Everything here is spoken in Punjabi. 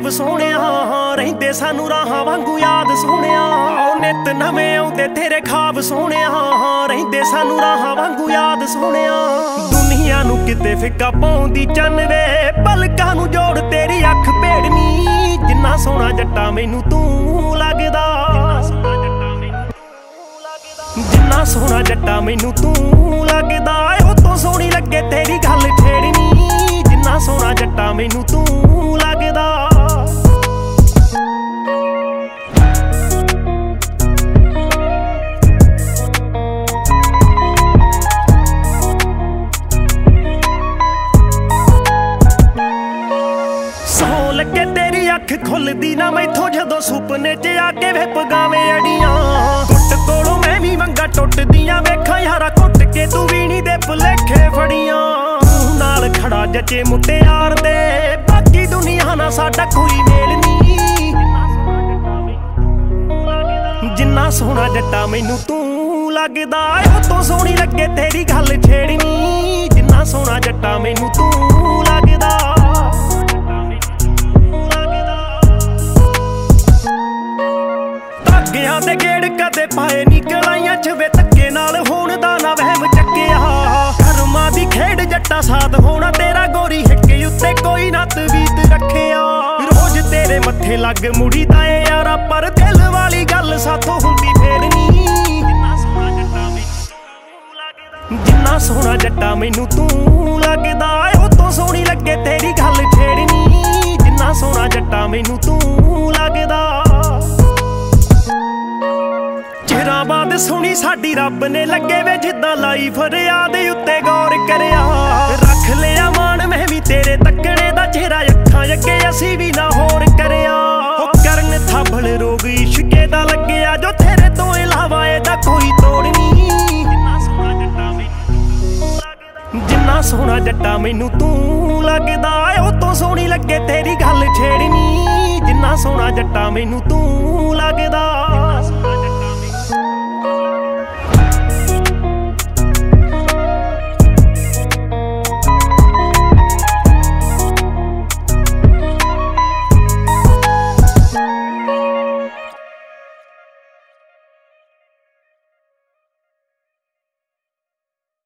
ਖਾਬ ਸੋਹਣਿਆ ਰਹਿੰਦੇ ਸਾਨੂੰ ਰਾਹਾਂ ਵਾਂਗੂ ਯਾਦ ਸੋਹਣਿਆ। ਉਹ ਨਿੱਤ ਨਵੇਂ ਆਉਂਦੇ ਤੇਰੇ ਖਾਬ ਸੋਹਣਿਆ ਰਹਿੰਦੇ ਸਾਨੂੰ ਰਾਹਾਂ ਵਾਂਗੂ ਯਾਦ ਸੋਹਣਿਆ। ਦੁਨੀਆ ਨੂੰ ਕਿਤੇ ਫਿੱਕਾ ਪਾਉਂਦੀ ਚੰਨ ਵੇ ਪਲਕਾਂ ਨੂੰ ਜੋੜ ਤੇਰੀ ਅੱਖ ਭੇੜਨੀ। ਜਿੰਨਾ ਸੋਹਣਾ ਜੱਟਾ ਮੈਨੂੰ ਤੂੰ ਲੱਗਦਾ, ਜਿੰਨਾ ਸੋਹਣਾ ਜੱਟਾ ਮੈਨੂੰ ਤੂੰ ਲੱਗਦਾ। ਉਹ ਤੋਂ ਸੋਹਣੀ ਲੱਗੇ ਤੇਰੀ ਗੱਲ ਛੇੜਨੀ। ਜਿੰਨਾ ਸੋਹਣਾ ਜੱਟਾ ਮੈਨੂੰ ਤੂੰ ਲੱਗਦਾ। ਸੌ ਲੱਗੇ ਤੇਰੀ ਅੱਖ ਖੁੱਲਦੀ ਨਾ ਮੈਥੋਂ ਜਦੋਂ ਸੁਪਨੇ 'ਚ ਆ ਕੇ ਵੇ ਪਗਾਵੇਂ ਅੜੀਆਂ। ਟੁੱਟ ਕੋਲੋਂ ਮੈਂ ਵੀ ਮੰਗਾ ਟੁੱਟਦੀਆਂ ਵੇਖਾਂ ਯਾਰਾ ਘੁੱਟ ਕੇ ਤੂੰ ਵੀਣੀ ਦੇ ਭੁਲੇਖੇ ਫੜੀਆਂ। ਤੂੰ ਨਾਲ ਖੜਾ ਜੱਚੇ ਮੁਟਿਆਰ ਦੇ ਬਾਕੀ ਦੁਨੀਆ ਨਾਲ ਸਾਡਾ ਕੋਈ ਮੇਲ ਨਹੀਂ। ਜਿੰਨਾ ਸੋਹਣਾ ਜੱਟਾ ਮੈਨੂੰ ਤੂੰ ਲੱਗਦਾ। ਉਹ ਤੋਂ ਸੋਹਣੀ ਲੱਗੇ ਤੇਰੀ ਗੱਲ ਛੇੜਨੀ। ਜਿੰਨਾ ਸੋਹਣਾ ਜੱਟਾ ਮੈਨੂੰ ਤੂੰ ਲੱਗਦਾ। ਧਾਗਿਆਂ ਦੇ ਗੇੜ ਕਦੇ ਪਾਏ ਨੀ ਗਲਾਈਆਂ 'ਚ ਵੇ ਧੱਕੇ ਨਾਲ ਹੋਣ ਦਾ ਨਾ ਵਹਿਮ ਚੱਕਿਆ। ਕਰਮਾਂ ਦੀ ਖੇਡ ਜੱਟਾ ਸਾਥ ਹੋਣਾ ਤੇਰਾ ਗੋਰੀ ਹਿੱਕੇ ਉੱਤੇ ਕੋਈ ਨਾ ਤਵੀਤ ਰੱਖਿਆ। ਰੋਜ਼ ਤੇਰੇ ਮੱਥੇ ਲੱਗ ਮੁੜੀ ਦਾ ਏ ਯਾਰਾ ਪਰ ਦਿਲ ਵਾਲੀ ਗੱਲ ਸਾਥੋਂ ਹੁੰਦੀ ਫੇਰ ਨੀ। ਜਿੰਨਾ ਸੋਹਣਾ ਜੱਟਾ ਮੈਨੂੰ ਤੂੰ ਲੱਗਦਾ। ਉਹ ਤੋਂ ਸੋਹਣੀ ਲੱਗੇ ਤੇਰੀ ਗੱਲ ਛੇੜਨੀ। ਜਿੰਨਾ ਸੋਹਣਾ ਜੱਟਾ ਮੈਨੂੰ ਤੂੰ ਲੱਗਦਾ। ਚਿਰਾਂ ਬਾਅਦ ਸੁਣੀ ਸਾਡੀ ਰੱਬ ਨੇ ਲੱਗੇ ਵੇ ਜਿੱਦਾਂ ਲਾਈ ਫਰਿਆਦ ਉੱਤੇ ਗੌਰ ਕਰਿਆ। ਰੱਖ ਲਿਆ ਮਾਣ ਮੈਂ ਵੀ ਤੇਰੇ ਤੱਕਣੇ ਦਾ ਚਿਹਰਾ ਅੱਖਾਂ ਅੱਗੇ ਅਸੀਂ ਵੀ ਨਾ ਹੋਰ ਕਰਿਆ। ਉਹ ਕਰਨ ਥਾਬਲ ਰੋਗ ਇਸ਼ਕੇ ਦਾ ਲੱਗਿਆ ਜੋ ਤੇਰੇ ਤੋਂ ਇਲਾਵਾ ਇਹਦਾ ਕੋਈ ਤੋੜ ਨਹੀਂ। ਜਿੰਨਾ ਸੋਹਣਾ ਜੱਟਾ ਮੈਨੂੰ ਤੂੰ ਲੱਗਦਾ। ਉਹ ਤੋਂ ਸੋਹਣੀ ਲੱਗੇ ਤੇਰੀ ਗੱਲ ਛੇੜਨੀ। ਜਿੰਨਾ ਸੋਹਣਾ ਜੱਟਾ ਮੈਨੂੰ ਤੂੰ ਲੱਗਦਾ।